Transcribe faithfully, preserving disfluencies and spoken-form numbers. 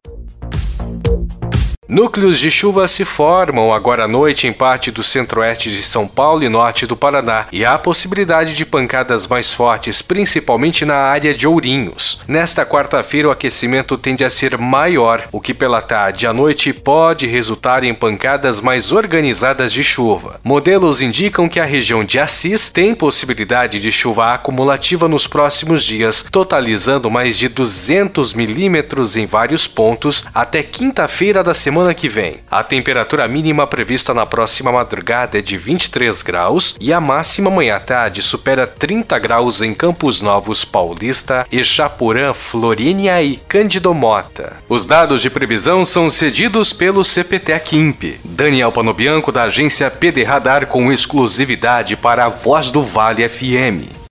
Núcleos de chuva se formam agora à noite em parte do centro-oeste de São Paulo e norte do Paraná, e há possibilidade de pancadas mais fortes, principalmente na área de Ourinhos. Nesta quarta-feira, o aquecimento tende a ser maior, o que pela tarde e à noite pode resultar em pancadas mais organizadas de chuva. Modelos indicam que a região de Assis tem possibilidade de chuva acumulativa nos próximos dias, totalizando mais de duzentos milímetros em vários pontos até quinta-feira da semana Semana que vem. A temperatura mínima prevista na próxima madrugada é de vinte e três graus e a máxima amanhã à tarde supera trinta graus em Campos Novos, Paulista, Ixapurã, Florínia e Cândido Mota. Os dados de previsão são cedidos pelo C P T E C I M P. Daniel Panobianco, da agência P D Radar, com exclusividade para a Voz do Vale F M.